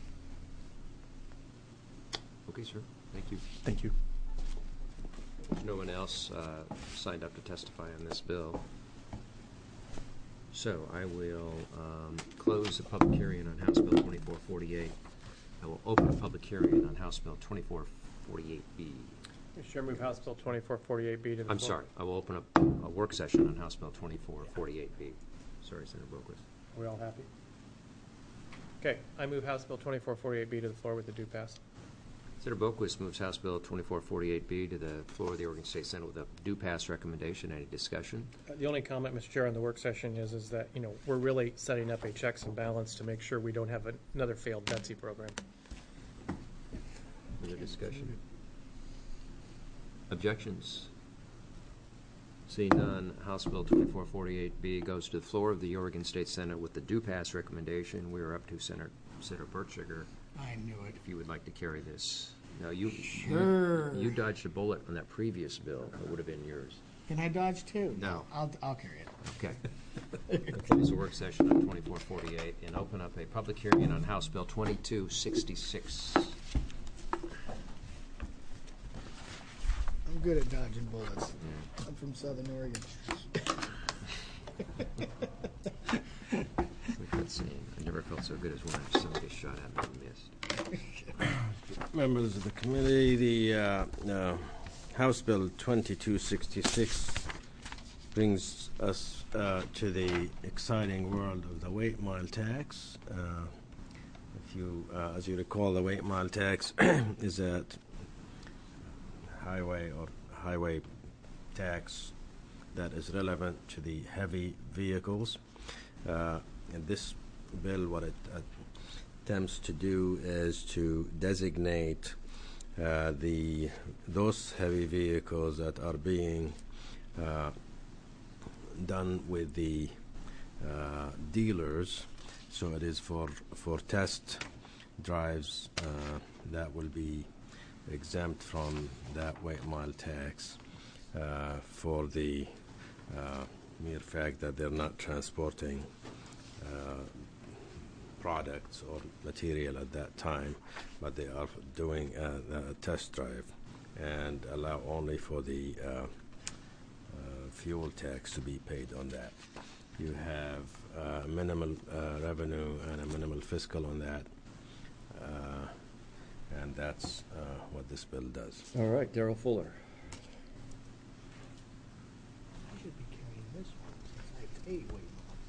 you. Okay, sir. Thank you. Thank you. No one else uh, signed up to testify on this bill. So I will um, close the public hearing on House Bill twenty-four forty-eight. I will open a public hearing on House Bill twenty-four forty-eight B. Mister Chair, move House Bill twenty-four forty-eight B to the I'm floor. sorry. I will open up a work session on House Bill twenty-four forty-eight B. Sorry, Senator Boquist. Are we all happy? Okay, I move House Bill twenty-four forty-eight B to the floor with the due pass. Senator Boquist moves House Bill twenty-four forty-eight B to the floor of the Oregon State Senate with a due pass recommendation. Any discussion? Uh, The only comment, Mister Chair, on the work session is, is that, you know, we're really setting up a checks and balance to make sure we don't have an- another failed Betsy program. Further discussion? Objections? Seeing none, House Bill twenty-four forty-eight B goes to the floor of the Oregon State Senate with the due pass recommendation. We are up to Senator, Senator Bertschiger. I knew it. If you would like to carry this. No, you, Sure. you, you dodged a bullet on that previous bill. That would have been yours. Can I dodge too? No. I'll, I'll carry it. Okay. I'll close the work session on twenty-four forty-eight and open up a public hearing on House Bill twenty-two sixty-six. I'm good at dodging bullets. I'm from Southern Oregon. Good scene. I never felt so good as when somebody shot at me and missed. Members of the committee, the uh, uh, House Bill twenty-two sixty-six brings us uh, to the exciting world of the weight mile tax. Uh, if you, uh, as you recall, the weight mile tax is a highway or highway tax that is relevant to the heavy vehicles. Uh, and this bill, what it uh, attempts to do is to designate uh, the those heavy vehicles that are being uh, done with the uh, dealers. So it is for for test drives uh, that will be exempt from that weight mile tax uh, for the uh, mere fact that they're not transporting uh, products or material at that time, but they are doing a, a test drive and allow only for the uh, uh, fuel tax to be paid on that. You have uh, minimal uh, revenue and a minimal fiscal on that, uh, and that's uh, what this bill does. All right, Darrell Fuller. I should be carrying this one since I paid weight.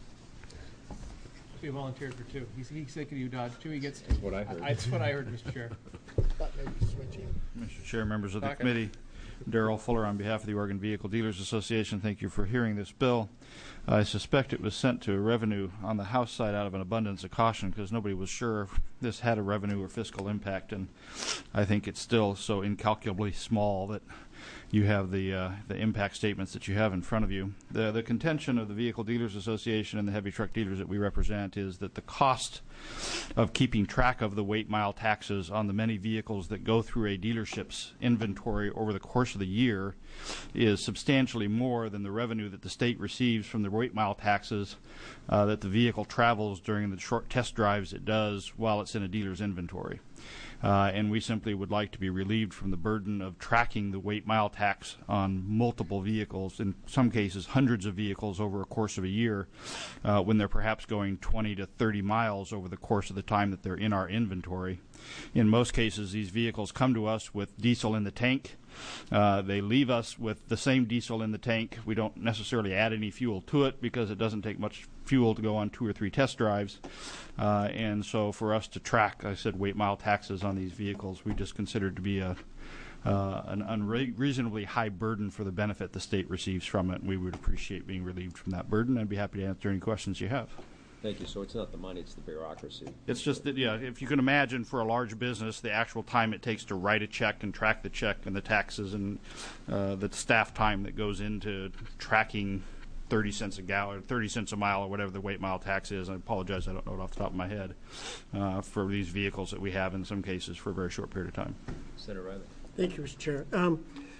He volunteered for two. He's, he's thinking you dodged two. He gets. That's what I heard. I, that's what I heard, Mister Chair. Thought maybe switching. Mister Chair, members of the Okay. committee, Darrell Fuller on behalf of the Oregon Vehicle Dealers Association, thank you for hearing this bill. I suspect it was sent to revenue on the House side out of an abundance of caution because nobody was sure if this had a revenue or fiscal impact, and I think it's still so incalculably small that you have the uh, the impact statements that you have in front of you. The the contention of the Vehicle Dealers Association and the heavy truck dealers that we represent is that the cost of keeping track of the weight mile taxes on the many vehicles that go through a dealership's inventory over the course of the year is substantially more than the revenue that the state receives from the weight mile taxes uh, that the vehicle travels during the short test drives it does while it's in a dealer's inventory. Uh, and we simply would like to be relieved from the burden of tracking the weight mile tax on multiple vehicles, in some cases hundreds of vehicles over a course of a year, uh, when they're perhaps going twenty to thirty miles over the course of the time that they're in our inventory. In most cases, these vehicles come to us with diesel in the tank. Uh, they leave us with the same diesel in the tank. We don't necessarily add any fuel to it because it doesn't take much fuel to go on two or three test drives. Uh, and so for us to track, I said, weight mile taxes on these vehicles, we just consider it to be a uh, an unreasonably high burden for the benefit the state receives from it. And we would appreciate being relieved from that burden. I'd be happy to answer any questions you have. Thank you. So it's not the money, it's the bureaucracy. It's just that, yeah, if you can imagine for a large business, the actual time it takes to write a check and track the check and the taxes and uh, the staff time that goes into tracking thirty cents a gallon or thirty cents a mile or whatever the weight mile tax is. I apologize, I don't know it off the top of my head, uh, for these vehicles that we have in some cases for a very short period of time. Senator Riley. Thank you, Mister Chair. Um,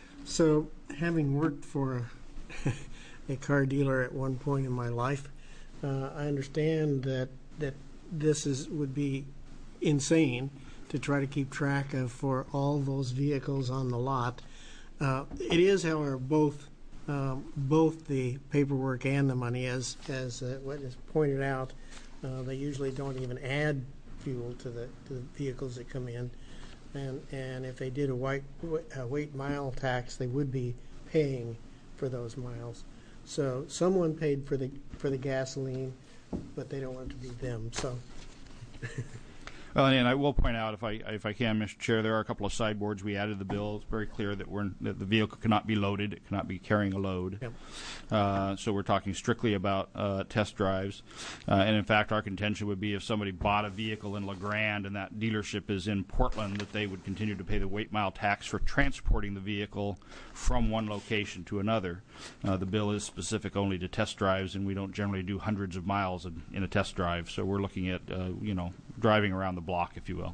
so having worked for a, a car dealer at one point in my life, Uh, I understand that that this is would be insane to try to keep track of for all those vehicles on the lot. Uh, it is, however, both um, both the paperwork and the money, as as uh, what is pointed out. Uh, they usually don't even add fuel to the to the vehicles that come in, and and if they did a weight a weight mile tax, they would be paying for those miles. So someone paid for the for the gasoline, but they don't want it to be them. So. Well, and I will point out, if I if I can, Mister Chair, there are a couple of sideboards we added to the bill. It's very clear that we're that the vehicle cannot be loaded; it cannot be carrying a load. Yep. Uh, so we're talking strictly about uh, test drives. Uh, and in fact, our contention would be if somebody bought a vehicle in La Grande and that dealership is in Portland, that they would continue to pay the weight mile tax for transporting the vehicle from one location to another. Uh, the bill is specific only to test drives, and we don't generally do hundreds of miles in, in a test drive. So we're looking at uh, you know driving around the block, if you will.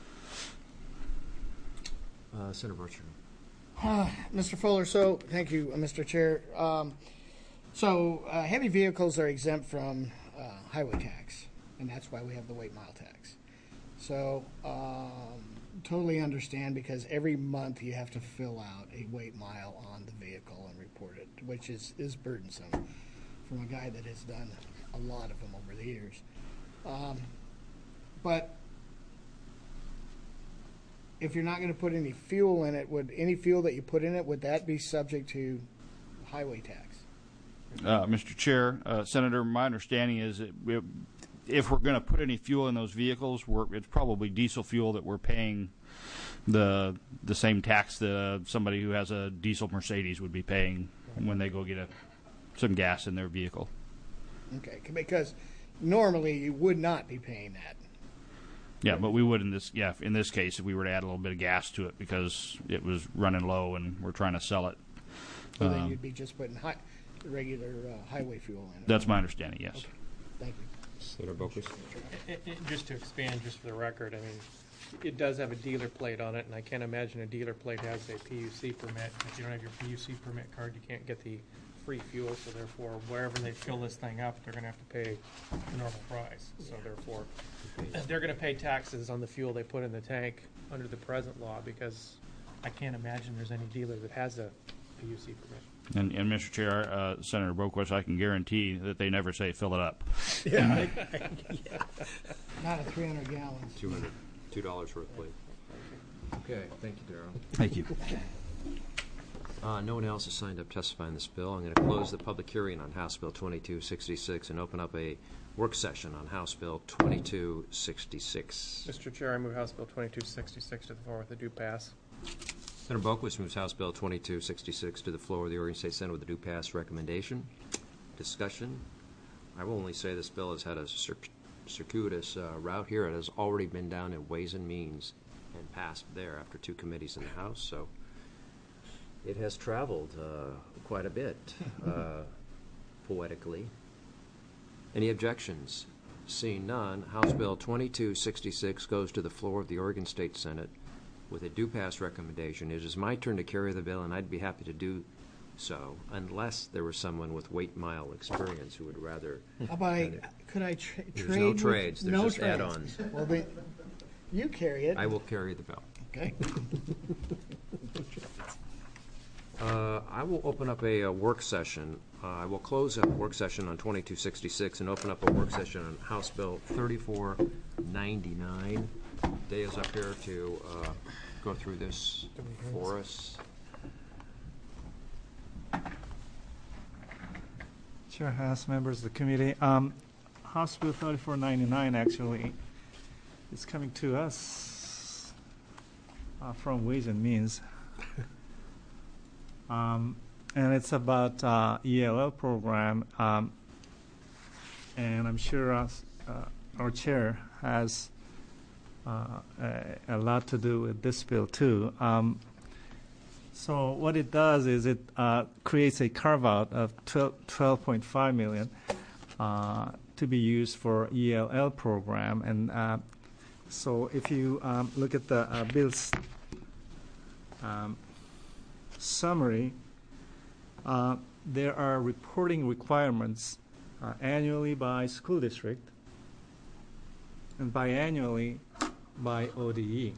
Uh, Senator Burchard. Uh, Mister Fuller, so thank you, uh, Mister Chair. Um, so uh, heavy vehicles are exempt from uh, highway tax, and that's why we have the weight mile tax. So um, totally understand, because every month you have to fill out a weight mile on the vehicle and report it, which is, is burdensome from a guy that has done a lot of them over the years. Um, but if you're not going to put any fuel in it, would any fuel that you put in it, would that be subject to highway tax? Uh, Mister Chair, uh, Senator, my understanding is that we, if we're going to put any fuel in those vehicles, we're, it's probably diesel fuel that we're paying the the same tax that uh, somebody who has a diesel Mercedes would be paying when they go get a, some gas in their vehicle. Okay, because normally you would not be paying that. Yeah, but we would in this. Yeah, in this case, if we were to add a little bit of gas to it because it was running low and we're trying to sell it. So then um, you'd be just putting high, regular uh, highway fuel in it. That's my understanding. Yes. Okay. Thank you. Senator Bokus. It- it- Just to expand, just for the record, I mean, it does have a dealer plate on it, and I can't imagine a dealer plate has a P U C permit. If you don't have your P U C permit card, you can't get the free fuel, so therefore, wherever they fill this thing up, they're gonna have to pay the normal price. So therefore, they're gonna pay taxes on the fuel they put in the tank under the present law, because I can't imagine there's any dealer that has a P U C permit. And, and Mister Chair, uh, Senator Boquist, I can guarantee that they never say fill it up. Yeah. yeah. Not a three hundred gallons. Two hundred, two dollars worth, please. Okay, thank you, Darrell. Thank you. Uh, no one else has signed up testifying this bill. I'm going to close the public hearing on House Bill twenty-two sixty-six and open up a work session on House Bill twenty-two sixty-six. Mister Chair, I move House Bill twenty-two sixty-six to the floor with a due pass. Senator Boquist moves House Bill twenty-two sixty-six to the floor of the Oregon State Senate with a due pass recommendation. Discussion. I will only say this bill has had a circ circuitous uh, route here. It has already been down in Ways and Means and passed there after two committees in the House. So It has traveled uh, quite a bit, uh, poetically. Any objections? Seeing none, House Bill twenty-two sixty-six goes to the floor of the Oregon State Senate with a do-pass recommendation. It is my turn to carry the bill, and I'd be happy to do so, unless there was someone with weight mile experience who would rather. How about I, could I tra- There's trade? no with- trades. There's no just trades. add-ons. Well, then, you carry it. I will carry the bill. Okay. Uh, I will open up a, uh work session. Uh, I will close a work session on twenty-two sixty-six and open up a work session on House Bill thirty-four ninety-nine. Day is up here to uh, go through this for us. Chair House, members of the committee. Um, House Bill thirty-four ninety-nine actually is coming to us uh, from Ways and Means. um, and it's about uh, E L L program. Um, and I'm sure us, uh, our chair has uh, a, a lot to do with this bill too. Um, So what it does is it uh, creates a carve-out of twelve point five million uh, to be used for E L L program. And uh, so if you um, look at the uh, bill's um, summary, uh, there are reporting requirements uh, annually by school district and biannually by O D E.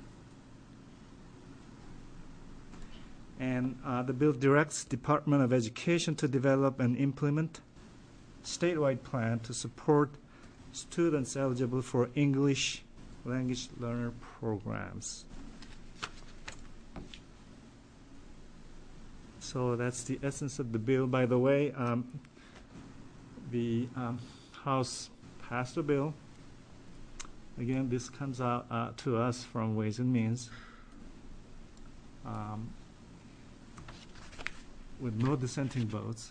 And uh, the bill directs Department of Education to develop and implement statewide plan to support students eligible for English language learner programs. So that's the essence of the bill. By the way, um, the um, House passed a bill. Again, this comes out uh, to us from Ways and Means. Um, with no dissenting votes.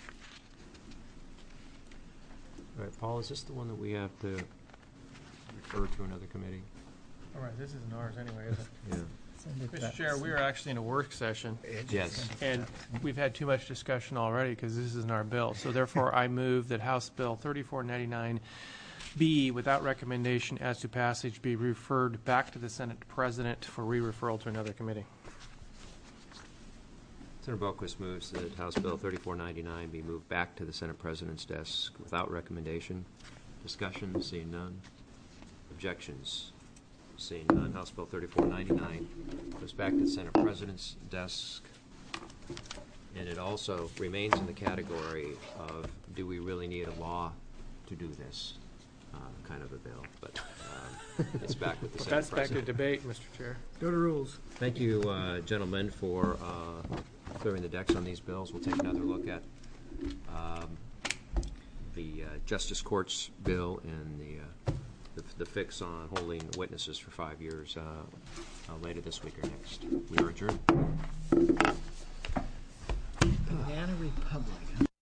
All right, Paul, is this the one that we have to refer to another committee? All right, this isn't ours anyway, is it? Yeah. Mister Chair, we are actually in a work session. Yes. And we've had too much discussion already because this isn't our bill. So therefore, I move that House Bill thirty-four ninety-nine B, without recommendation as to passage, be referred back to the Senate President for re-referral to another committee. Senator Boquist moves that House Bill thirty-four ninety-nine be moved back to the Senate President's desk without recommendation. Discussion, seeing none. Objections, seeing none. House Bill thirty-four ninety-nine goes back to the Senate President's desk. And it also remains in the category of, do we really need a law to do this uh, kind of a bill? But um, it's back with the Well, Senate that's back to President. debate, Mister Chair. Go to rules. Thank you, uh, gentlemen, for uh, clearing the decks on these bills. We'll take another look at um, the uh, Justice Court's bill and the, uh, the the fix on holding witnesses for five years uh, uh, later this week or next. We are adjourned. Banana Republic.